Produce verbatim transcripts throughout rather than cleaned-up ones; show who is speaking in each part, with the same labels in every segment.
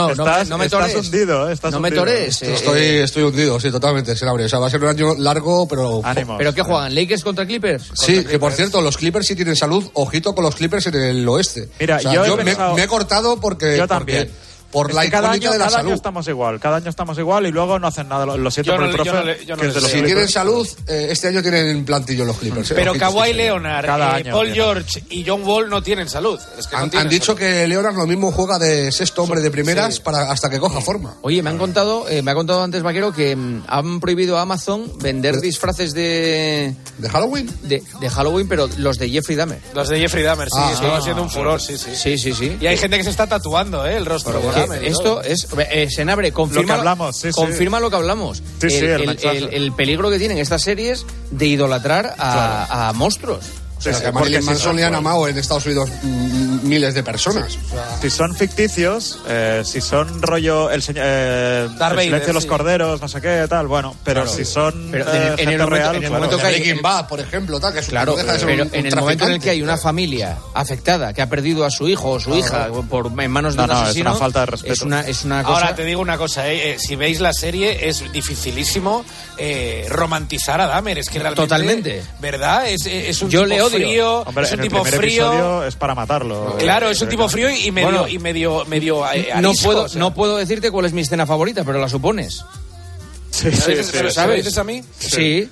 Speaker 1: No,
Speaker 2: estás,
Speaker 1: no me, no me
Speaker 2: estás
Speaker 1: tores.
Speaker 2: hundido, ¿eh? Estás
Speaker 1: no
Speaker 2: hundido.
Speaker 1: me tores.
Speaker 3: Eh, estoy, estoy hundido, sí, totalmente, Senabre. O sea, va a ser un año largo, pero...
Speaker 2: Ánimos.
Speaker 1: ¿Pero qué juegan? ¿Lakers contra Clippers?
Speaker 3: Sí,
Speaker 1: Contra
Speaker 3: que
Speaker 1: Clippers.
Speaker 3: por cierto, los Clippers sí tienen salud. Ojito con los Clippers en el oeste.
Speaker 2: Mira,
Speaker 3: o sea,
Speaker 2: yo he
Speaker 3: yo me,
Speaker 2: pensado-
Speaker 3: me he cortado porque...
Speaker 2: Yo también.
Speaker 3: porque- por
Speaker 2: Es
Speaker 3: la
Speaker 2: que cada
Speaker 3: incógnita
Speaker 2: año,
Speaker 3: de la
Speaker 2: cada
Speaker 3: salud.
Speaker 2: año estamos igual, cada año estamos igual y luego no hacen nada. Lo, lo siento
Speaker 4: Yo
Speaker 2: por
Speaker 4: no
Speaker 2: el
Speaker 4: le- yo
Speaker 2: profe.
Speaker 4: no le- yo no
Speaker 2: que
Speaker 4: les
Speaker 2: es de los
Speaker 4: deseo.
Speaker 3: Si
Speaker 2: Clippers.
Speaker 3: tienen salud, eh, este año tienen plantillo los Clippers. eh,
Speaker 4: Pero
Speaker 3: ojito,
Speaker 4: Kawhi
Speaker 3: sí, sí.
Speaker 4: Leonard,
Speaker 2: Cada
Speaker 4: eh,
Speaker 2: año
Speaker 4: Paul
Speaker 2: tiene.
Speaker 4: George y John Wall no tienen salud. Es que no
Speaker 3: Han,
Speaker 4: tienen
Speaker 3: han dicho
Speaker 4: salud.
Speaker 3: que Leonard lo mismo juega de sexto hombre de primeras
Speaker 4: Sí.
Speaker 3: para hasta que coja forma.
Speaker 1: Oye, me han contado, eh, me ha contado antes Vaquero que mm, han prohibido a Amazon vender disfraces de,
Speaker 3: ¿De Halloween?
Speaker 1: de, de Halloween, pero los de Jeffrey Dahmer.
Speaker 4: Los de Jeffrey Dahmer, sí,
Speaker 3: Ah,
Speaker 4: estaba
Speaker 3: ah,
Speaker 4: siendo un furor, sí, sí.
Speaker 1: Sí, sí, sí.
Speaker 4: Y hay gente que se está tatuando, ¿eh? El rostro de
Speaker 1: Que
Speaker 4: Dahmer. y
Speaker 1: esto
Speaker 4: todo.
Speaker 1: es, eh, Senabre, confirma
Speaker 2: Lo que hablamos, sí, sí.
Speaker 1: confirma lo que hablamos.
Speaker 2: Sí, sí,
Speaker 1: el,
Speaker 2: el
Speaker 1: el-
Speaker 2: mensaje.
Speaker 1: el- el peligro que tienen estas series de idolatrar a, a monstruos.
Speaker 3: O sea,
Speaker 2: sí,
Speaker 3: que a Marilyn
Speaker 2: porque si
Speaker 3: Manson
Speaker 2: son-
Speaker 3: le han amado en Estados Unidos mm, miles de personas. O sea,
Speaker 2: Si son ficticios, eh, si son rollo el, señor, eh, el
Speaker 4: Darth Vader,
Speaker 2: silencio de los
Speaker 4: sí.
Speaker 2: corderos, no sé qué, tal, bueno, pero
Speaker 3: Claro.
Speaker 2: si son
Speaker 1: Pero
Speaker 2: eh,
Speaker 1: en el- en el
Speaker 2: gente
Speaker 1: momento-
Speaker 2: real,
Speaker 1: en el
Speaker 2: claro.
Speaker 1: momento que hay-
Speaker 3: Breaking Bad, por ejemplo, tal, que es un-
Speaker 1: Claro,
Speaker 3: no deja de ser
Speaker 1: pero
Speaker 3: un- un
Speaker 1: en el momento en el
Speaker 3: traficante.
Speaker 1: que hay una familia afectada que ha perdido a su hijo o su hija por en manos de
Speaker 2: No,
Speaker 1: un
Speaker 2: no, es
Speaker 1: asesino,
Speaker 2: una falta de respeto.
Speaker 1: Es una, es una cosa.
Speaker 4: Ahora te digo una cosa, eh, eh, si veis la serie es dificilísimo eh, romantizar a Dahmer, es que realmente...
Speaker 1: Totalmente.
Speaker 4: ¿Verdad? Es, es un
Speaker 1: Yo
Speaker 4: tipo
Speaker 1: le odio.
Speaker 4: frío,
Speaker 2: Hombre,
Speaker 4: es un
Speaker 2: en el
Speaker 4: tipo
Speaker 2: primer
Speaker 4: frío...
Speaker 2: episodio es para matarlo.
Speaker 4: Claro, es un tipo frío y medio,
Speaker 1: Bueno,
Speaker 4: y medio, medio eh,
Speaker 1: no
Speaker 4: arisco,
Speaker 1: puedo,
Speaker 4: o sea.
Speaker 1: no puedo decirte cuál es mi escena favorita, pero la supones.
Speaker 2: Sí, sí,
Speaker 4: ¿Sabes?
Speaker 2: sí,
Speaker 4: ¿Pero
Speaker 2: sí.
Speaker 4: sabes? ¿Dices a mí?
Speaker 1: Sí.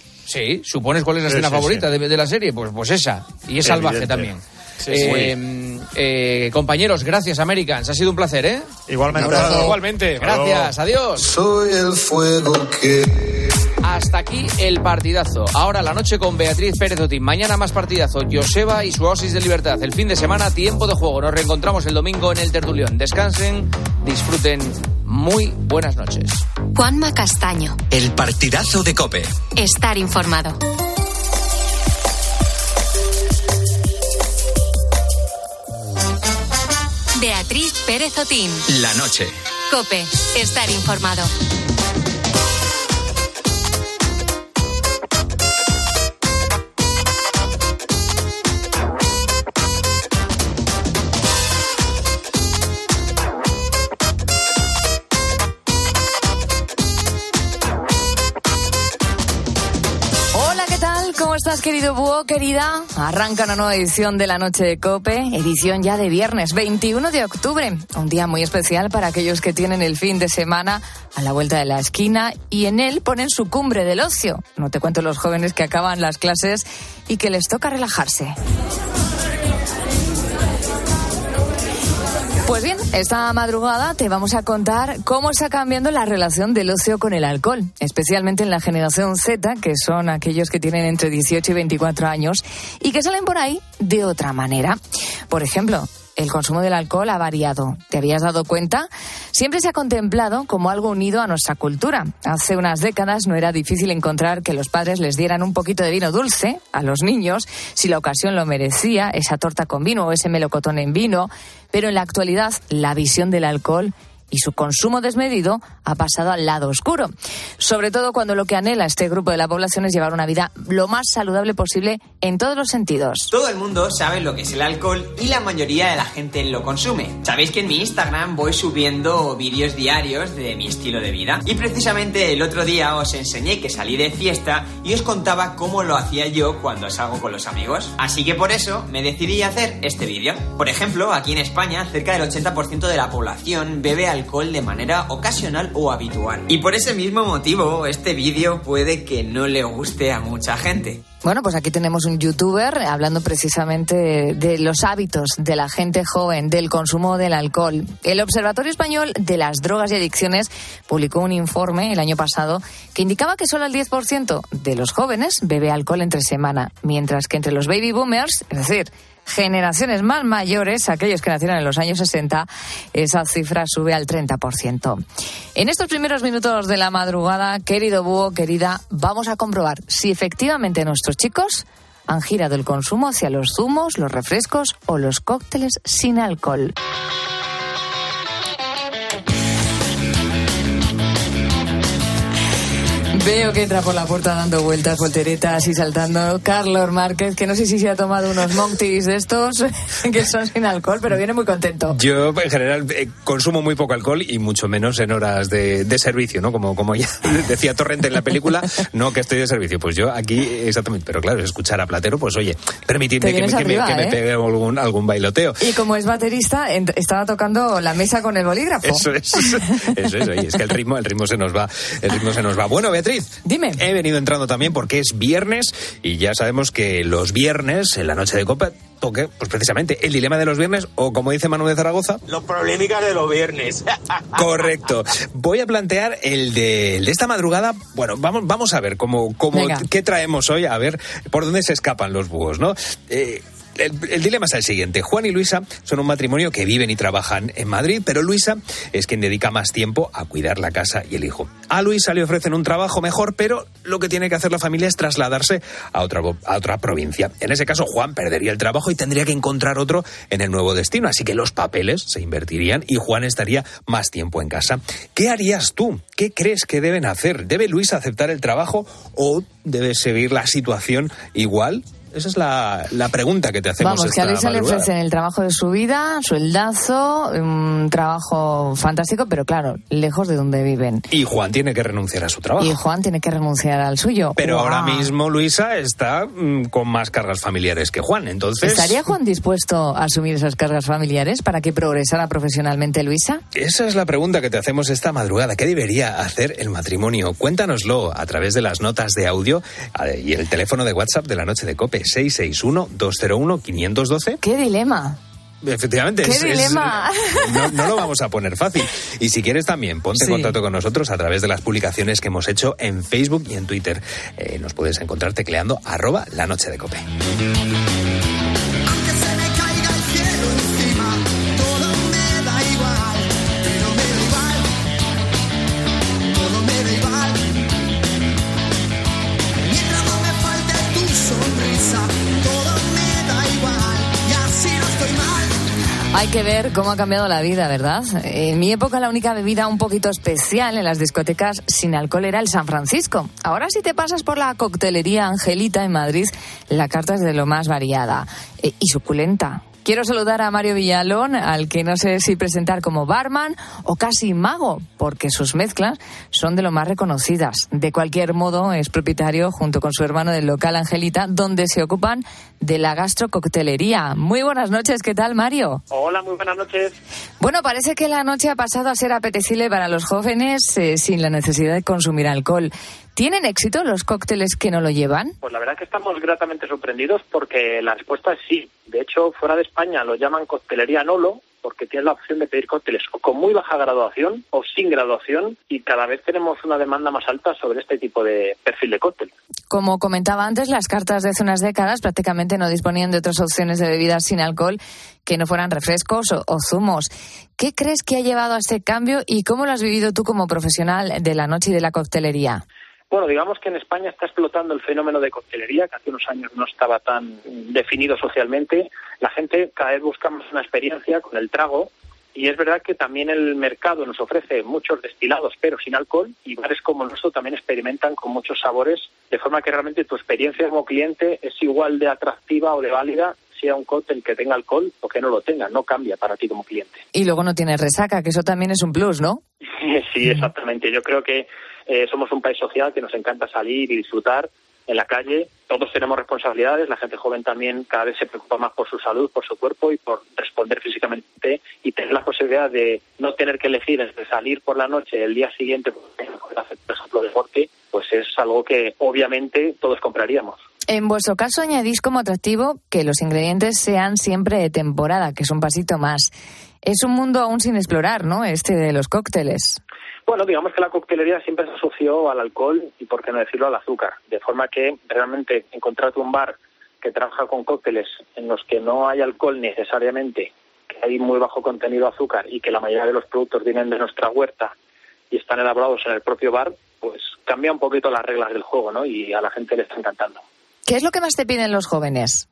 Speaker 1: Sí, ¿supones cuál es la
Speaker 2: Sí,
Speaker 1: escena
Speaker 2: sí,
Speaker 1: favorita
Speaker 2: sí.
Speaker 1: De, de la serie? Pues, pues esa. Y es salvaje
Speaker 2: Evidente.
Speaker 1: también.
Speaker 4: Sí, sí.
Speaker 1: Eh, eh, compañeros, gracias, Americans. Ha sido un placer, ¿eh?
Speaker 2: Igualmente.
Speaker 3: Un abrazo.
Speaker 4: Igualmente.
Speaker 1: Gracias, adiós.
Speaker 5: Soy el fuego que...
Speaker 1: Hasta aquí el partidazo. Ahora la noche con Beatriz Pérez Otín. Mañana más partidazo. Joseba y su Oasis de Libertad. El fin de semana, tiempo de juego. Nos reencontramos el domingo en el Tertulión. Descansen, disfruten. Muy buenas noches.
Speaker 6: Juanma Castaño.
Speaker 7: El partidazo de COPE.
Speaker 6: Estar informado. Beatriz Pérez Otín.
Speaker 7: La noche.
Speaker 6: COPE. Estar informado.
Speaker 8: Hola, ¿qué tal? ¿Cómo estás, querido búho, querida? Arranca una nueva edición de La Noche de COPE, edición ya de viernes, veintiuno de octubre. Un día muy especial para aquellos que tienen el fin de semana a la vuelta de la esquina y en él ponen su cumbre del ocio. No te cuento los jóvenes que acaban las clases y que les toca relajarse. Pues bien, esta madrugada te vamos a contar cómo está cambiando la relación del ocio con el alcohol, especialmente en la generación Z, que son aquellos que tienen entre dieciocho y veinticuatro años y que salen por ahí de otra manera. Por ejemplo, el consumo del alcohol ha variado. ¿Te habías dado cuenta? Siempre se ha contemplado como algo unido a nuestra cultura. Hace unas décadas no era difícil encontrar que los padres les dieran un poquito de vino dulce a los niños, si la ocasión lo merecía, esa torta con vino o ese melocotón en vino. Pero en la actualidad, la visión del alcohol y su consumo desmedido ha pasado al lado oscuro. Sobre todo cuando lo que anhela este grupo de la población es llevar una vida lo más saludable posible en todos los sentidos.
Speaker 9: Todo el mundo sabe lo que es el alcohol y la mayoría de la gente lo consume. Sabéis que en mi Instagram voy subiendo vídeos diarios de mi estilo de vida. Y precisamente el otro día os enseñé que salí de fiesta y os contaba cómo lo hacía yo cuando salgo con los amigos. Así que por eso me decidí a hacer este vídeo. Por ejemplo, aquí en España, cerca del ochenta por ciento de la población bebe alcohol alcohol de manera ocasional o habitual. Y por ese mismo motivo, este vídeo puede que no le guste a mucha gente.
Speaker 8: Bueno, pues aquí tenemos un youtuber hablando precisamente de, de los hábitos de la gente joven, del consumo del alcohol. El Observatorio Español de las Drogas y Adicciones publicó un informe el año pasado que indicaba que solo el diez por ciento de los jóvenes bebe alcohol entre semana, mientras que entre los baby boomers, es decir, generaciones más mayores, aquellos que nacieron en los años sesenta, esa cifra sube al treinta por ciento. En estos primeros minutos de la madrugada, querido búho, querida, vamos a comprobar si efectivamente nuestros chicos han girado el consumo hacia los zumos, los refrescos o los cócteles sin alcohol. Veo que entra por la puerta dando vueltas, volteretas y saltando Carlos Márquez, que no sé si se ha tomado unos mocktails de estos que son sin alcohol, pero viene muy contento.
Speaker 10: Yo, en general, eh, consumo muy poco alcohol y mucho menos en horas de, de servicio, ¿no? Como, como ya decía Torrente en la película, no que estoy de servicio. Pues yo aquí, exactamente, pero claro, escuchar a Platero, pues oye, permitidme que, me,
Speaker 8: arriba,
Speaker 10: que, me,
Speaker 8: ¿eh?
Speaker 10: que me pegue algún, algún bailoteo.
Speaker 8: Y como es baterista, en, estaba tocando la mesa con el bolígrafo.
Speaker 10: Eso es, eso es, oye, es que el ritmo, el ritmo se nos va, el ritmo se nos va. Bueno, Beatriz.
Speaker 8: Dime.
Speaker 10: He venido entrando también porque es viernes y ya sabemos que los viernes, en la noche de Cope, toque, pues precisamente, el dilema de los viernes, o como dice Manu de Zaragoza...
Speaker 11: Los problemas de los viernes.
Speaker 10: Correcto. Voy a plantear el de, el de esta madrugada. Bueno, vamos, vamos a ver cómo, cómo qué traemos hoy, a ver por dónde se escapan los búhos, ¿no? Eh... El, el dilema es el siguiente. Juan y Luisa son un matrimonio que viven y trabajan en Madrid, pero Luisa es quien dedica más tiempo a cuidar la casa y el hijo. A Luisa le ofrecen un trabajo mejor, pero lo que tiene que hacer la familia es trasladarse a otra, a otra provincia. En ese caso, Juan perdería el trabajo y tendría que encontrar otro en el nuevo destino, así que los papeles se invertirían y Juan estaría más tiempo en casa. ¿Qué harías tú? ¿Qué crees que deben hacer? ¿Debe Luisa aceptar el trabajo o debe seguir la situación igual? Esa es la, la pregunta que te hacemos.
Speaker 8: Vamos, que a Luisa le ofrecen el trabajo de su vida, sueldazo, un trabajo fantástico, pero claro, lejos de donde viven.
Speaker 10: Y Juan tiene que renunciar a su trabajo.
Speaker 8: Y Juan tiene que renunciar al suyo.
Speaker 10: Pero
Speaker 8: ¡Wow!
Speaker 10: Ahora mismo Luisa está mmm, con más cargas familiares que Juan, entonces...
Speaker 8: ¿Estaría Juan dispuesto a asumir esas cargas familiares para que progresara profesionalmente Luisa?
Speaker 10: Esa es la pregunta que te hacemos esta madrugada. ¿Qué debería hacer el matrimonio? Cuéntanoslo a través de las notas de audio y el teléfono de WhatsApp de la noche de COPE. seis seis uno, dos cero uno, quinientos doce.
Speaker 8: ¡Qué dilema!
Speaker 10: Efectivamente.
Speaker 8: ¡Qué
Speaker 10: es,
Speaker 8: dilema!
Speaker 10: Es, no, no lo vamos a poner fácil. Y si quieres también, ponte sí. en contacto con nosotros a través de las publicaciones que hemos hecho en Facebook y en Twitter. Eh, nos puedes encontrar tecleando arroba la noche de COPE.
Speaker 8: Hay que ver cómo ha cambiado la vida, ¿verdad? En mi época la única bebida un poquito especial en las discotecas sin alcohol era el San Francisco. Ahora si te pasas por la coctelería Angelita en Madrid, la carta es de lo más variada eh, y suculenta. Quiero saludar a Mario Villalón, al que no sé si presentar como barman o casi mago, porque sus mezclas son de lo más reconocidas. De cualquier modo, es propietario, junto con su hermano, del local Angelita, donde se ocupan de la gastrococtelería. Muy buenas noches, ¿qué tal, Mario?
Speaker 12: Hola, muy buenas noches.
Speaker 8: Bueno, parece que la noche ha pasado a ser apetecible para los jóvenes eh, sin la necesidad de consumir alcohol. ¿Tienen éxito los cócteles que no lo llevan?
Speaker 12: Pues la verdad que estamos gratamente sorprendidos porque la respuesta es sí. De hecho, fuera de España lo llaman coctelería Nolo porque tienes la opción de pedir cócteles o con muy baja graduación o sin graduación y cada vez tenemos una demanda más alta sobre este tipo de perfil de cóctel.
Speaker 8: Como comentaba antes, las cartas de hace unas décadas prácticamente no disponían de otras opciones de bebidas sin alcohol que no fueran refrescos o, o zumos. ¿Qué crees que ha llevado a este cambio y cómo lo has vivido tú como profesional de la noche y de la coctelería?
Speaker 12: Bueno, digamos que en España está explotando el fenómeno de coctelería, que hace unos años no estaba tan definido socialmente. La gente cada vez busca más una experiencia con el trago y es verdad que también el mercado nos ofrece muchos destilados pero sin alcohol y bares como el nuestro también experimentan con muchos sabores, de forma que realmente tu experiencia como cliente es igual de atractiva o de válida sea un cóctel que tenga alcohol o que no lo tenga, no cambia para ti como cliente.
Speaker 8: Y luego no tienes resaca, que eso también es un plus, ¿no?
Speaker 12: Sí, exactamente. Yo creo que eh, somos un país social que nos encanta salir y disfrutar en la calle. Todos tenemos responsabilidades, la gente joven también cada vez se preocupa más por su salud, por su cuerpo y por responder físicamente y tener la posibilidad de no tener que elegir entre salir por la noche el día siguiente por hacer, por ejemplo, deporte, pues es algo que obviamente todos compraríamos.
Speaker 8: En vuestro caso añadís como atractivo que los ingredientes sean siempre de temporada, que es un pasito más. Es un mundo aún sin explorar, ¿no?, este de los cócteles.
Speaker 12: Bueno, digamos que la coctelería siempre se asoció al alcohol y, por qué no decirlo, al azúcar. De forma que realmente encontrarte un bar que trabaja con cócteles en los que no hay alcohol necesariamente, que hay muy bajo contenido de azúcar y que la mayoría de los productos vienen de nuestra huerta y están elaborados en el propio bar, pues cambia un poquito las reglas del juego, ¿no? Y a la gente le está encantando.
Speaker 8: ¿Qué es lo que más te piden los jóvenes?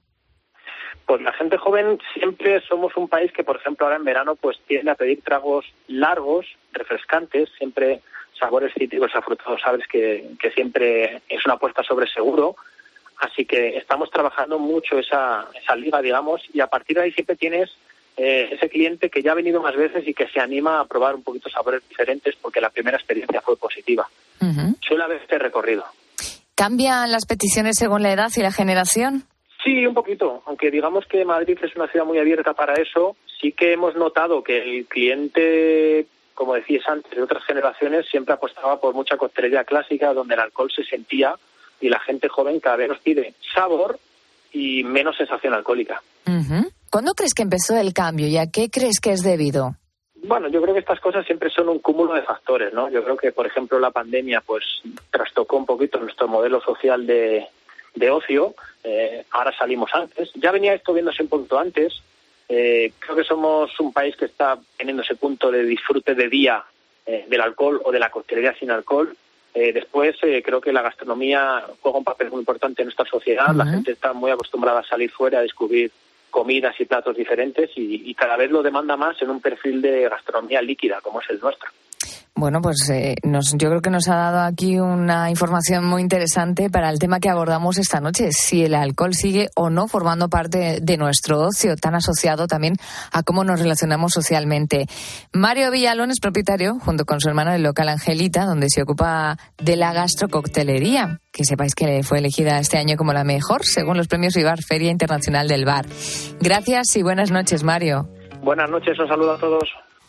Speaker 12: Pues la gente joven siempre somos un país que, por ejemplo, ahora en verano pues tiende a pedir tragos largos, refrescantes. Siempre sabores cítricos afrutados, sabes que, que siempre es una apuesta sobre seguro. Así que estamos trabajando mucho esa, esa liga, digamos, y a partir de ahí siempre tienes eh, ese cliente que ya ha venido más veces y que se anima a probar un poquito sabores diferentes porque la primera experiencia fue positiva. Uh-huh. Suele haber este recorrido.
Speaker 8: ¿Cambian las peticiones según la edad y la generación?
Speaker 12: Sí, un poquito. Aunque digamos que Madrid es una ciudad muy abierta para eso, sí que hemos notado que el cliente, como decías antes, de otras generaciones siempre apostaba por mucha coctelería clásica donde el alcohol se sentía, y la gente joven cada vez nos pide sabor y menos sensación alcohólica.
Speaker 8: Uh-huh. ¿Cuándo crees que empezó el cambio y a qué crees que es debido?
Speaker 12: Bueno, yo creo que estas cosas siempre son un cúmulo de factores, ¿no? Yo creo que, por ejemplo, la pandemia pues trastocó un poquito nuestro modelo social de, de ocio. Eh, ahora salimos antes. Ya venía esto viéndose un poquito antes. Eh, creo que somos un país que está teniendo ese punto de disfrute de día eh, del alcohol o de la coctelería sin alcohol. Eh, después, eh, creo que la gastronomía juega un papel muy importante en nuestra sociedad. Uh-huh. La gente está muy acostumbrada a salir fuera, a descubrir comidas y platos diferentes y, y cada vez lo demanda más en un perfil de gastronomía líquida, como es el nuestro.
Speaker 8: Bueno, pues eh, nos, yo creo que nos ha dado aquí una información muy interesante para el tema que abordamos esta noche, si el alcohol sigue o no formando parte de nuestro ocio, tan asociado también a cómo nos relacionamos socialmente. Mario Villalón es propietario, junto con su hermano, del local Angelita, donde se ocupa de la gastrococtelería, que sepáis que fue elegida este año como la mejor, según los premios Vivar, Feria Internacional del Bar. Gracias y buenas noches, Mario.
Speaker 12: Buenas noches, un saludo a todos.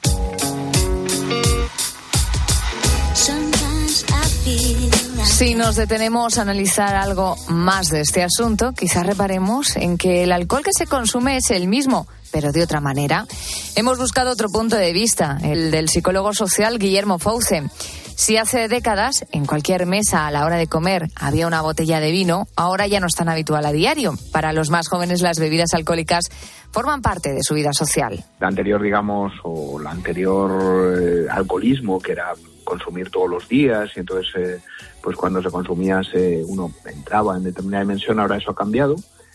Speaker 8: Si nos detenemos a analizar algo más de este asunto, quizás reparemos en que el alcohol que se consume es el mismo, pero de otra manera. Hemos buscado otro punto de vista, el del psicólogo social Guillermo Fauce. Si hace décadas, en cualquier mesa a la hora de comer había una botella de vino, ahora ya no es tan habitual a diario. Para los más jóvenes, las bebidas alcohólicas forman parte de su vida social.
Speaker 13: La anterior, digamos, o el anterior eh, alcoholismo, que era consumir todos los días, y entonces eh, pues cuando se consumía se, uno entraba en determinada dimensión. Ahora eso ha cambiado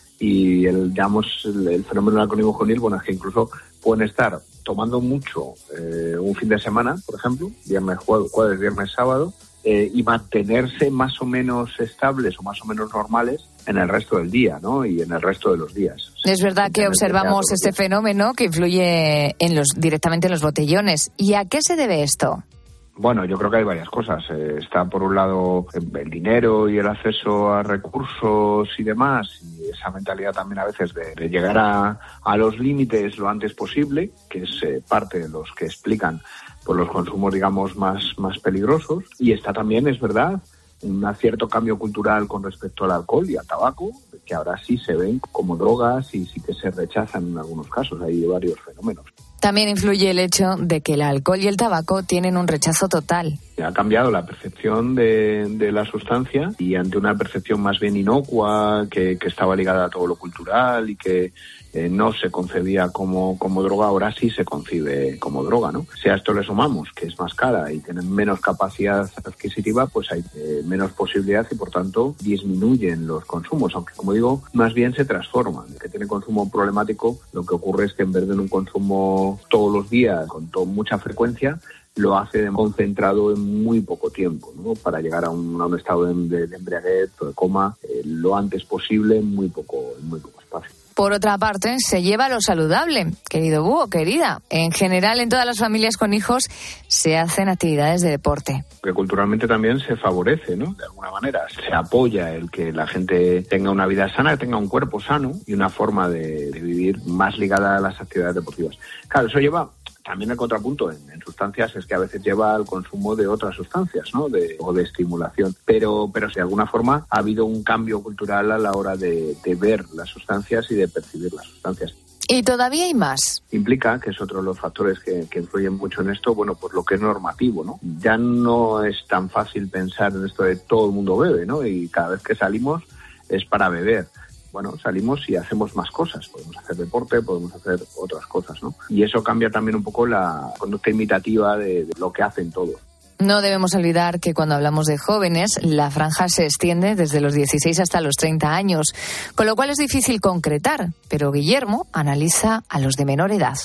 Speaker 13: y el, digamos, el, el fenómeno del alcoholismo juvenil, bueno, es que incluso pueden estar tomando mucho eh, un fin de semana, por ejemplo, viernes, jueves, viernes, sábado, eh, y mantenerse más o menos estables o más o menos normales en el resto del día, ¿no? Y en el resto de los días.
Speaker 8: Es verdad que observamos este fenómeno que influye en los, directamente en los botellones. ¿Y a qué se debe esto?
Speaker 13: Bueno, yo creo que hay varias cosas. Eh, está por un lado el dinero y el acceso a recursos y demás, y esa mentalidad también a veces de, de llegar a, a los límites lo antes posible, que es eh, parte de los que explican por los consumos, digamos, más, más peligrosos. Y está también, es verdad, un cierto cambio cultural con respecto al alcohol y al tabaco, que ahora sí se ven como drogas y sí que se rechazan en algunos casos. Hay varios fenómenos.
Speaker 8: También influye el hecho de que el alcohol y el tabaco tienen un rechazo total.
Speaker 13: Ha cambiado la percepción de, de la sustancia, y ante una percepción más bien inocua, que, que estaba ligada a todo lo cultural y que eh, no se concebía como, como droga, ahora sí se concibe como droga, ¿no? Si a esto le sumamos que es más cara y tienen menos capacidad adquisitiva, pues hay eh, menos posibilidad y por tanto disminuyen los consumos, aunque como digo, más bien se transforman. El que tiene consumo problemático, lo que ocurre es que en vez de un consumo todos los días con to- mucha frecuencia, lo hace de concentrado en muy poco tiempo, ¿no? Para llegar a un, a un estado de, de embriaguez o de coma eh, lo antes posible en muy poco, en muy poco espacio.
Speaker 8: Por otra parte, se lleva lo saludable. Querido búho, querida, en general en todas las familias con hijos se hacen actividades de deporte.
Speaker 13: Que culturalmente también se favorece, ¿no? De alguna manera. Se apoya el que la gente tenga una vida sana, que tenga un cuerpo sano y una forma de, de vivir más ligada a las actividades deportivas. Claro, eso lleva... También el contrapunto en, en sustancias es que a veces lleva al consumo de otras sustancias, ¿no? De, o de estimulación. Pero, pero si de alguna forma ha habido un cambio cultural a la hora de, de ver las sustancias y de percibir las sustancias.
Speaker 8: Y todavía hay más.
Speaker 13: Implica, que es otro de los factores que, que influyen mucho en esto, bueno, pues lo que es normativo, ¿no? Ya no es tan fácil pensar en esto de todo el mundo bebe, ¿no? Y cada vez que salimos es para beber. Bueno, salimos y hacemos más cosas. Podemos hacer deporte, podemos hacer otras cosas, ¿no? Y eso cambia también un poco la conducta imitativa de, de lo que hacen todos.
Speaker 8: No debemos olvidar que cuando hablamos de jóvenes, la franja se extiende desde los dieciséis hasta los treinta años, con lo cual es difícil concretar, pero Guillermo analiza a los de menor edad.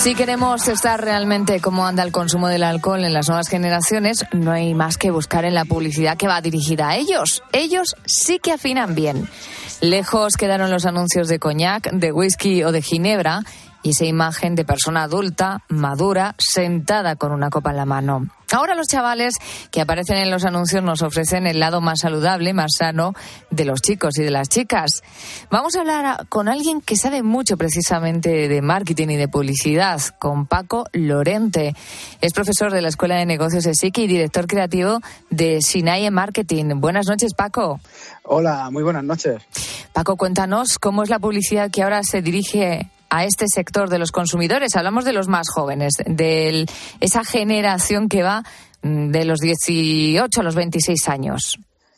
Speaker 8: Si queremos estar realmente cómo anda el consumo del alcohol en las nuevas generaciones, no hay más que buscar en la publicidad que va dirigida a ellos. Ellos sí que afinan bien. Lejos quedaron los anuncios de coñac, de whisky o de ginebra y esa imagen de persona adulta, madura, sentada con una copa en la mano. Ahora los chavales que aparecen en los anuncios nos ofrecen el lado más saludable, más sano de los chicos y de las chicas. Vamos a hablar con alguien que sabe mucho precisamente de marketing y de publicidad, con Paco Lorente. Es profesor de la Escuela de Negocios de SIC y director creativo de Sinae Marketing. Buenas noches, Paco.
Speaker 14: Hola, muy buenas noches.
Speaker 8: Paco, cuéntanos cómo es la publicidad que ahora se dirige a este sector de los consumidores. Hablamos de los más jóvenes, de esa generación que va de los dieciocho a los veintiséis años.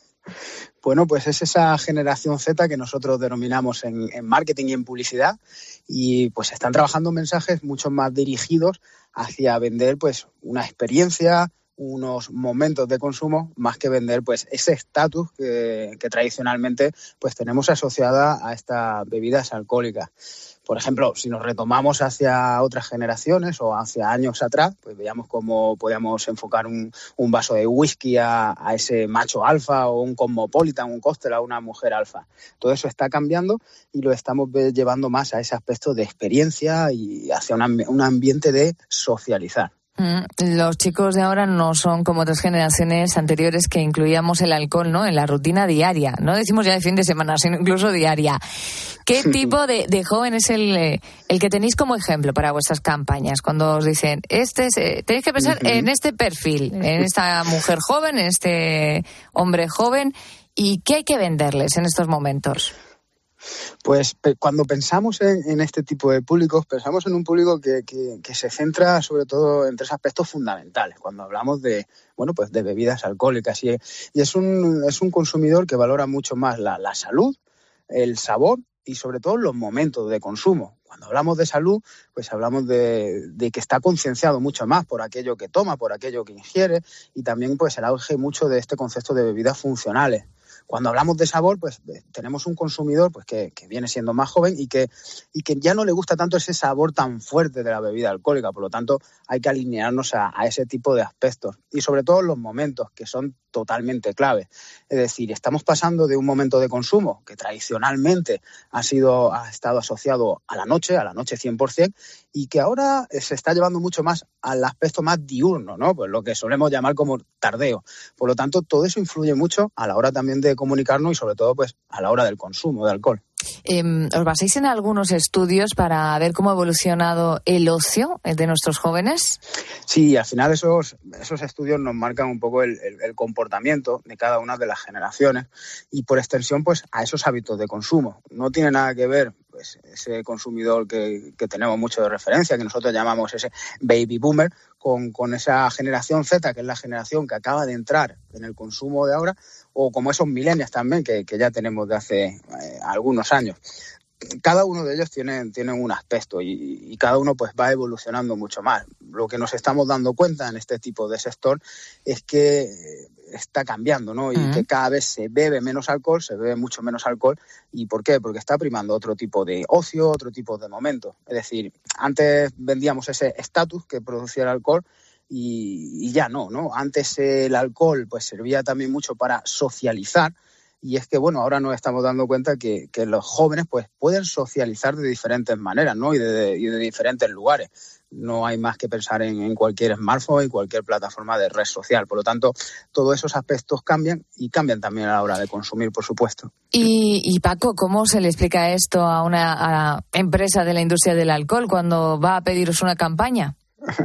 Speaker 14: Bueno, pues es esa generación Z que nosotros denominamos en, en marketing y en publicidad, y pues están trabajando mensajes mucho más dirigidos hacia vender pues una experiencia, unos momentos de consumo, más que vender pues ese estatus que, que tradicionalmente pues tenemos asociada a estas bebidas alcohólicas. Por ejemplo, si nos retomamos hacia otras generaciones o hacia años atrás, pues veíamos cómo podíamos enfocar un, un vaso de whisky a, a ese macho alfa, o un cosmopolitan, un cóctel a una mujer alfa. Todo eso está cambiando y lo estamos llevando más a ese aspecto de experiencia y hacia un, un ambiente de socializar.
Speaker 8: Los chicos de ahora no son como otras generaciones anteriores que incluíamos el alcohol, ¿no?, en la rutina diaria. No decimos ya de fin de semana, sino incluso diaria. ¿Qué tipo de, de joven es el, el que tenéis como ejemplo para vuestras campañas? Cuando os dicen, este es, eh, tenéis que pensar uh-huh. en este perfil, en esta mujer joven, en este hombre joven, ¿y qué hay que venderles en estos momentos?
Speaker 14: Pues cuando pensamos en, en este tipo de públicos, pensamos en un público que, que, que se centra sobre todo en tres aspectos fundamentales. Cuando hablamos de, bueno, pues de bebidas alcohólicas, y, y es un es un consumidor que valora mucho más la, la salud, el sabor y sobre todo los momentos de consumo. Cuando hablamos de salud, pues hablamos de, de que está concienciado mucho más por aquello que toma, por aquello que ingiere, y también pues el auge mucho de este concepto de bebidas funcionales. Cuando hablamos de sabor, pues tenemos un consumidor pues que, que viene siendo más joven y que, y que ya no le gusta tanto ese sabor tan fuerte de la bebida alcohólica. Por lo tanto, hay que alinearnos a, a ese tipo de aspectos. Y sobre todo los momentos, que son totalmente clave. Es decir, estamos pasando de un momento de consumo que tradicionalmente ha sido ha estado asociado a la noche, a la noche cien por ciento, y que ahora se está llevando mucho más al aspecto más diurno, ¿no? Pues lo que solemos llamar como tardeo. Por lo tanto, todo eso influye mucho a la hora también de comunicarnos y sobre todo pues a la hora del consumo de alcohol.
Speaker 8: Eh, ¿Os basáis en algunos estudios para ver cómo ha evolucionado el ocio de nuestros jóvenes?
Speaker 14: Sí, al final esos, esos estudios nos marcan un poco el, el, el comportamiento de cada una de las generaciones y por extensión pues a esos hábitos de consumo. No tiene nada que ver pues ese consumidor que, que tenemos mucho de referencia, que nosotros llamamos ese baby boomer, con, con esa generación Z, que es la generación que acaba de entrar en el consumo de ahora, o como esos millennials también, que, que ya tenemos de hace eh, algunos años. Cada uno de ellos tiene, tiene un aspecto y, y cada uno pues va evolucionando mucho más. Lo que nos estamos dando cuenta en este tipo de sector es que está cambiando, ¿no? Y uh-huh. que cada vez se bebe menos alcohol, se bebe mucho menos alcohol. ¿Y por qué? Porque está primando otro tipo de ocio, otro tipo de momentos. Es decir, antes vendíamos ese estatus que producía el alcohol y, y ya no, ¿no? Antes el alcohol pues servía también mucho para socializar. Y es que, bueno, ahora nos estamos dando cuenta que, que los jóvenes pues pueden socializar de diferentes maneras, ¿no? Y de, de, y de diferentes lugares. No hay más que pensar en, en cualquier smartphone y cualquier plataforma de red social. Por lo tanto, todos esos aspectos cambian y cambian también a la hora de consumir, por supuesto.
Speaker 8: Y, y Paco, ¿cómo se le explica esto a una a la empresa de la industria del alcohol cuando va a pediros una campaña?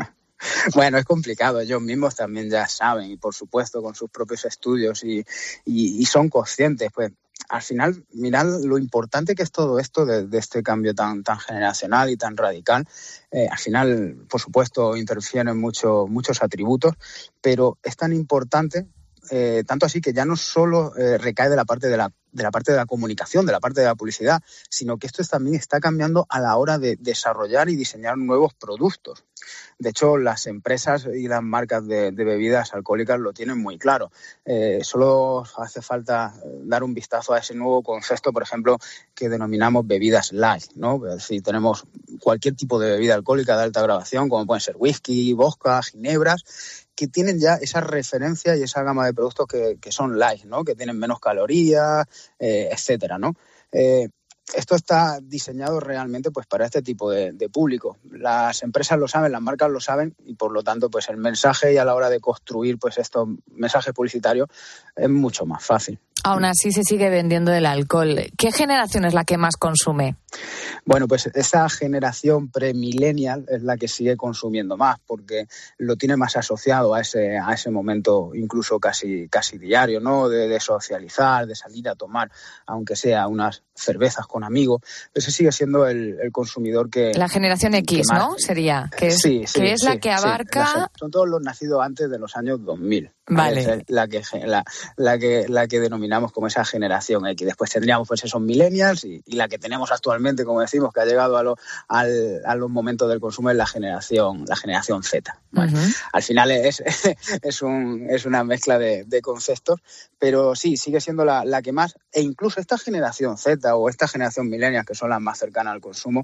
Speaker 14: Bueno, es complicado. Ellos mismos también ya saben y, por supuesto, con sus propios estudios y, y, y son conscientes, pues. Al final, mirad lo importante que es todo esto de, de este cambio tan, tan generacional y tan radical. Eh, al final, por supuesto, interfieren mucho, muchos atributos, pero es tan importante eh, tanto así que ya no solo eh, recae de la parte de la de la parte de la comunicación, de la parte de la publicidad, sino que esto también está cambiando a la hora de desarrollar y diseñar nuevos productos. De hecho, las empresas y las marcas de, de bebidas alcohólicas lo tienen muy claro. Eh, solo hace falta dar un vistazo a ese nuevo concepto, por ejemplo, que denominamos bebidas light, ¿no? Es decir, tenemos cualquier tipo de bebida alcohólica de alta graduación, como pueden ser whisky, vodka, ginebras, que tienen ya esa referencia y esa gama de productos que, que son light, ¿no? Que tienen menos calorías, eh, etcétera, ¿no? Eh, esto está diseñado realmente pues para este tipo de, de público. Las empresas lo saben, las marcas lo saben y por lo tanto pues el mensaje y a la hora de construir pues estos mensajes publicitarios es mucho más fácil.
Speaker 8: Aún así se sigue vendiendo el alcohol. ¿Qué generación es la que más consume?
Speaker 14: Bueno, pues esa generación premillennial es la que sigue consumiendo más porque lo tiene más asociado a ese a ese momento incluso casi casi diario, ¿no? De, de socializar, de salir a tomar, aunque sea unas cervezas con amigos. Ese sigue siendo el, el consumidor que...
Speaker 8: La generación X,
Speaker 14: más,
Speaker 8: ¿no? Sería. Que es,
Speaker 14: sí, sí,
Speaker 8: que es
Speaker 14: sí,
Speaker 8: la que abarca...
Speaker 14: Sí, la, son todos los nacidos antes de los años dos mil.
Speaker 8: Vale.
Speaker 14: Es la que, la, la, que, la que denominamos como esa generación X. Después tendríamos pues esos millennials y, y la que tenemos actualmente, como decimos, que ha llegado a, lo, al, a los momentos del consumo es la generación, la generación Z. Bueno, uh-huh. Al final es, es, un, es una mezcla de, de conceptos, pero sí, sigue siendo la, la que más, e incluso esta generación Z o esta generación millennial, que son las más cercanas al consumo,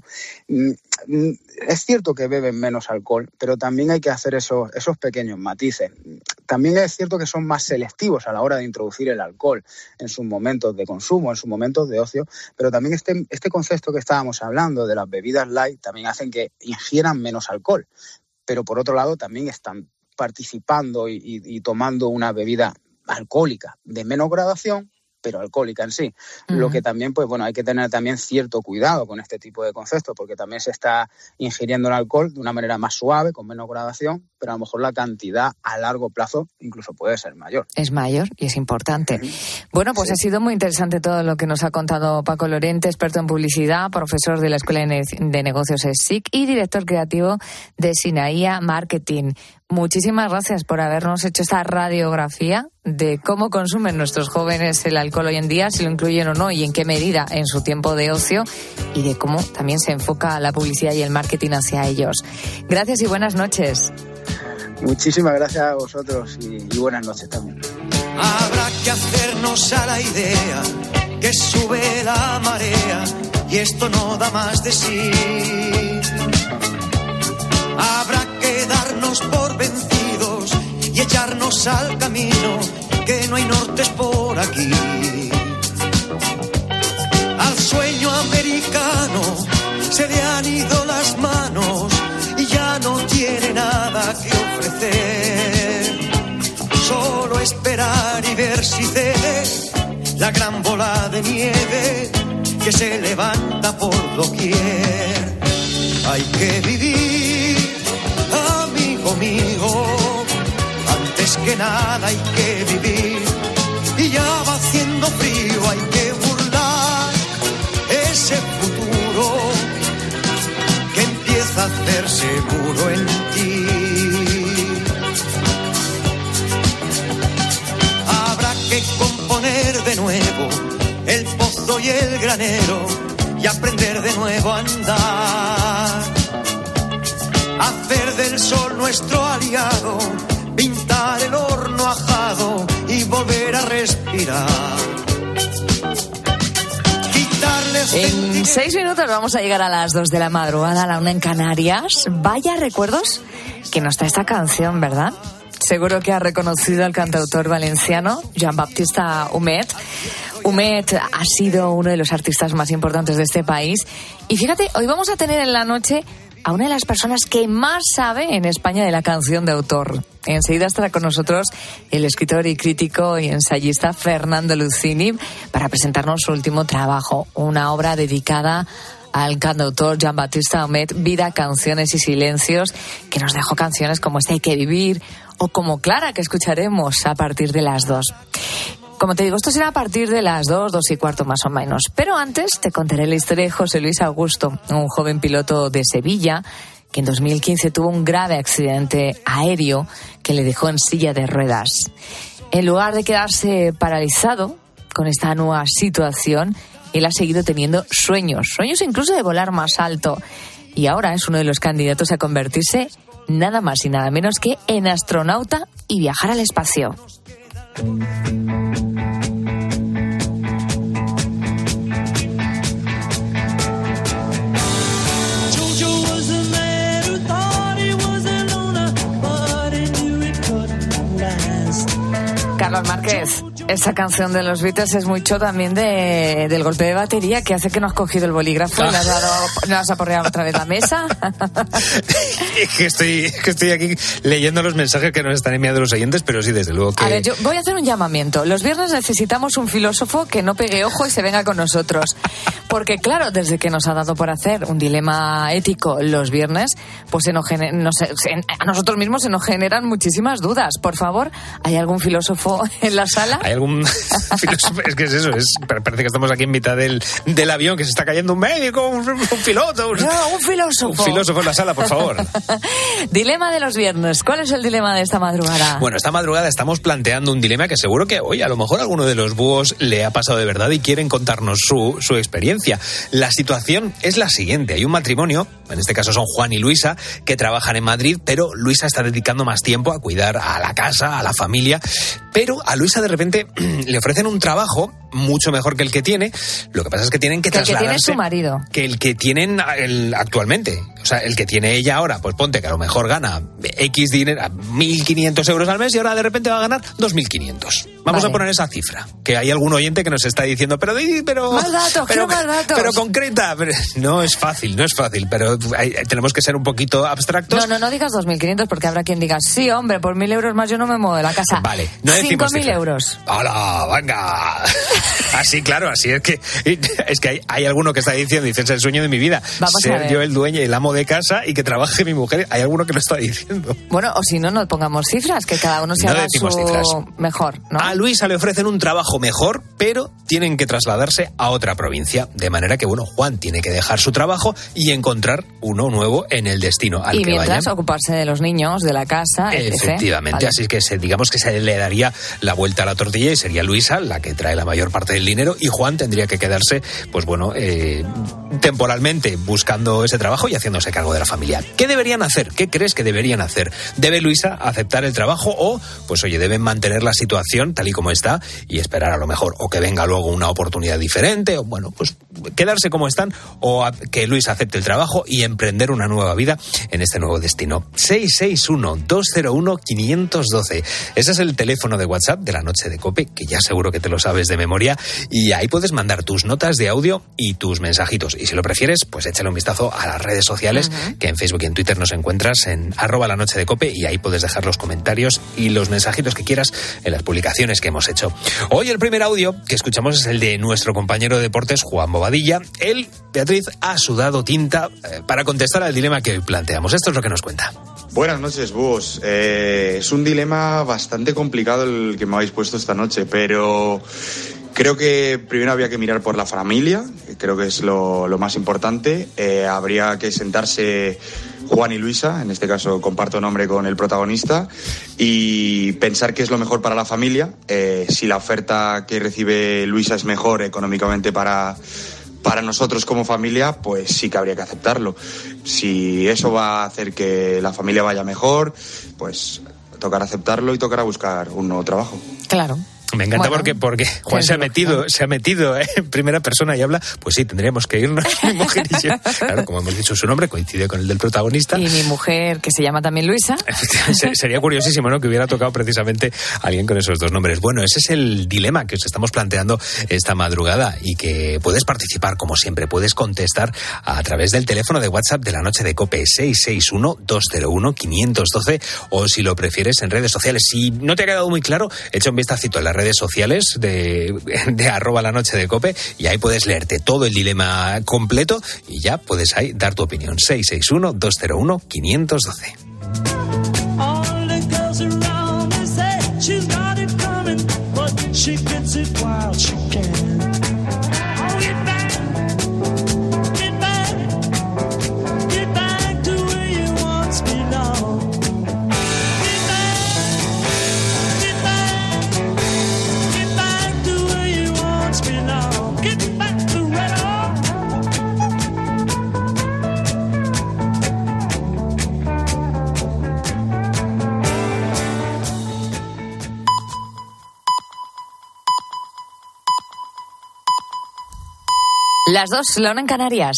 Speaker 14: es cierto que beben menos alcohol, pero también hay que hacer esos, esos pequeños matices. También es cierto que son más selectivos a la hora de introducir el alcohol en sus momentos de consumo, en sus momentos de ocio, pero también este, este concepto que estábamos hablando de las bebidas light también hacen que ingieran menos alcohol, pero por otro lado también están participando y, y, y tomando una bebida alcohólica de menos graduación, pero alcohólica en sí. Uh-huh. Lo que también, pues bueno, hay que tener también cierto cuidado con este tipo de conceptos, porque también se está ingiriendo el alcohol de una manera más suave, con menos gradación, pero a lo mejor la cantidad a largo plazo incluso puede ser mayor.
Speaker 8: Es mayor y es importante. Uh-huh. Bueno, pues sí. Ha sido muy interesante todo lo que nos ha contado Paco Lorente, experto en publicidad, profesor de la Escuela de Negocios E S I C y director creativo de Sinaia Marketing. Muchísimas gracias por habernos hecho esta radiografía de cómo consumen nuestros jóvenes el alcohol hoy en día, si lo incluyen o no y en qué medida en su tiempo de ocio, y de cómo también se enfoca la publicidad y el marketing hacia ellos. Gracias y buenas noches.
Speaker 14: Muchísimas gracias a vosotros y, y buenas noches también.
Speaker 15: Habrá que hacernos a la idea que sube la marea y esto no da más de sí. Habrá que darnos por vencidos y echarnos al camino, que no hay nortes por aquí. Al sueño americano se le han ido las manos y ya no tiene nada que ofrecer. Solo esperar y ver si cede la gran bola de nieve que se levanta por doquier. Hay que vivir, amigo mío, antes que nada hay que vivir. Y ya va haciendo frío, hay que burlar ese futuro que empieza a hacer seguro en ti. Habrá que componer de nuevo el pozo y el granero y aprender de nuevo a andar. Hacer del sol nuestro aliado, pintar el horno ajado y volver a respirar.
Speaker 8: En seis minutos vamos a llegar a las dos de la madrugada, a la una en Canarias. Vaya recuerdos que nos trae esta canción, ¿verdad? Seguro que ha reconocido al cantautor valenciano Jean-Baptiste Humet. Humet ha sido uno de los artistas más importantes de este país. Y fíjate, hoy vamos a tener en la noche a una de las personas que más sabe en España de la canción de autor. Enseguida estará con nosotros el escritor y crítico y ensayista Fernando Lucini para presentarnos su último trabajo, una obra dedicada al cantautor Jean-Baptiste Humet, Vida, Canciones y Silencios, que nos dejó canciones como Este hay que vivir o como Clara, que escucharemos a partir de las dos. Como te digo, esto será a partir de las dos, dos y cuarto más o menos. Pero antes te contaré la historia de José Luis Augusto, un joven piloto de Sevilla que en dos mil quince tuvo un grave accidente aéreo que le dejó en silla de ruedas. En lugar de quedarse paralizado con esta nueva situación, él ha seguido teniendo sueños, sueños incluso de volar más alto. Y ahora es uno de los candidatos a convertirse nada más y nada menos que en astronauta y viajar al espacio. Carlos Márquez, esa canción de los Beatles es mucho también de, del golpe de batería que hace que no has cogido el bolígrafo y le has dado, no has aporreado otra vez la mesa.
Speaker 10: Es que estoy, es que estoy aquí leyendo los mensajes que nos están enviando los oyentes, pero sí, desde luego que...
Speaker 8: A ver, yo voy a hacer un llamamiento. Los viernes necesitamos un filósofo que no pegue ojo y se venga con nosotros. Porque claro, desde que nos ha dado por hacer un dilema ético los viernes, pues se nos gener, nos, se, a nosotros mismos se nos generan muchísimas dudas. Por favor, ¿hay algún filósofo en la sala?
Speaker 10: ¿Hay algún filósofo? Es que es eso, es, parece que estamos aquí en mitad del, del avión, que se está cayendo un médico, un, un piloto. Un,
Speaker 8: no, un filósofo.
Speaker 10: Un filósofo en la sala, por favor.
Speaker 8: Dilema de los viernes. ¿Cuál es el dilema de esta madrugada?
Speaker 10: Bueno, esta madrugada estamos planteando un dilema que seguro que, oye, a lo mejor a alguno de los búhos le ha pasado de verdad y quieren contarnos su, su experiencia. La situación es la siguiente. Hay un matrimonio, en este caso son Juan y Luisa, que trabajan en Madrid, pero Luisa está dedicando más tiempo a cuidar a la casa, a la familia, pero a Luisa de repente le ofrecen un trabajo mucho mejor que el que tiene. Lo que pasa es que tienen que,
Speaker 8: que
Speaker 10: trasladarse...
Speaker 8: El que tiene su marido.
Speaker 10: Que el que tienen el, actualmente. O sea, el que tiene ella ahora, pues ponte que a lo mejor gana X dinero, mil quinientos euros al mes y ahora de repente va a ganar dos mil quinientos. Vamos vale. a poner esa cifra. Que hay algún oyente que nos está diciendo, pero... pero
Speaker 8: más datos,
Speaker 10: pero,
Speaker 8: más datos.
Speaker 10: Pero concreta. Pero, no es fácil, no es fácil, pero hay, tenemos que ser un poquito abstractos.
Speaker 8: No, no, no digas dos mil quinientos porque habrá quien diga, sí, hombre, por mil euros más yo no me muevo de la casa.
Speaker 10: Vale, no decimos
Speaker 8: cinco mil euros.
Speaker 10: ¡Hala, venga! Así, claro, así es que es que hay, hay alguno que está diciendo, dice, es el sueño de mi vida.
Speaker 8: Vamos
Speaker 10: ser
Speaker 8: a ver.
Speaker 10: yo el dueño, el amo de casa y que trabaje mi mujer. Hay alguno que lo está diciendo.
Speaker 8: Bueno, o si no, no pongamos cifras, que cada uno se
Speaker 10: no
Speaker 8: haga
Speaker 10: decimos
Speaker 8: su
Speaker 10: cifras.
Speaker 8: mejor, ¿no?
Speaker 10: A Luisa le ofrecen un trabajo mejor, pero tienen que trasladarse a otra provincia. De manera que, bueno, Juan tiene que dejar su trabajo y encontrar uno nuevo en el destino al
Speaker 8: y
Speaker 10: que
Speaker 8: mientras
Speaker 10: vayan.
Speaker 8: ocuparse de los niños, de la casa,
Speaker 10: Efectivamente,
Speaker 8: vale.
Speaker 10: Así que se, digamos que se le daría la vuelta a la tortilla y sería Luisa la que trae la mayor parte del dinero y Juan tendría que quedarse, pues bueno, eh, temporalmente buscando ese trabajo y haciéndose cargo de la familia. ¿Qué deberían hacer? ¿Qué crees que deberían hacer? ¿Debe Luisa aceptar el trabajo o, pues oye, deben mantener la situación tal y como está y esperar a lo mejor o que venga luego una oportunidad diferente o, bueno, pues quedarse como están o a, que Luisa acepte el trabajo y emprender una nueva vida en este nuevo destino? seis seis uno, dos cero uno, cinco uno dos. Ese es el teléfono de WhatsApp de la noche de COPE, que ya seguro que te lo sabes de memoria, y ahí puedes mandar tus notas de audio y tus mensajitos. Y si lo prefieres, pues échale un vistazo a las redes sociales, uh-huh. que en Facebook y en Twitter nos encuentras en arroba la noche de COPE, y ahí puedes dejar los comentarios y los mensajitos que quieras en las publicaciones que hemos hecho. Hoy el primer audio que escuchamos es el de nuestro compañero de deportes, Juan Bobadilla. Él, Beatriz, ha sudado tinta eh, para contestar al dilema que hoy planteamos. Esto es lo que nos cuenta.
Speaker 16: Buenas noches, búhos. Eh, es un dilema bastante complicado el que me habéis puesto esta noche, pero creo que primero había que mirar por la familia, creo que es lo, lo más importante. Eh, habría que sentarse Juan y Luisa, en este caso comparto nombre con el protagonista, y pensar qué es lo mejor para la familia. Eh, si la oferta que recibe Luisa es mejor económicamente para... para nosotros como familia, pues sí que habría que aceptarlo. Si eso va a hacer que la familia vaya mejor, pues tocará aceptarlo y tocará buscar un nuevo trabajo.
Speaker 8: Claro.
Speaker 10: Me encanta,
Speaker 8: bueno,
Speaker 10: porque, porque Juan se ha metido, se ha metido ¿eh? en primera persona y habla, pues sí, tendríamos que irnos, mi mujer y yo. Claro, como hemos dicho, su nombre coincide con el del protagonista.
Speaker 8: Y mi mujer, que se llama también Luisa.
Speaker 10: Sería curiosísimo, ¿no?, que hubiera tocado precisamente a alguien con esos dos nombres. Bueno, ese es el dilema que os estamos planteando esta madrugada y que puedes participar, como siempre, puedes contestar a través del teléfono de WhatsApp de la noche de COPE, seis seis uno, dos cero uno, cinco uno dos, o si lo prefieres en redes sociales. Si no te ha quedado muy claro, echa un vistacito en las redes sociales de, de arroba la noche de COPE y ahí puedes leerte todo el dilema completo y ya puedes ahí dar tu opinión. seis seis uno, dos cero uno, cinco uno dos.
Speaker 8: Las dos, la una en Canarias.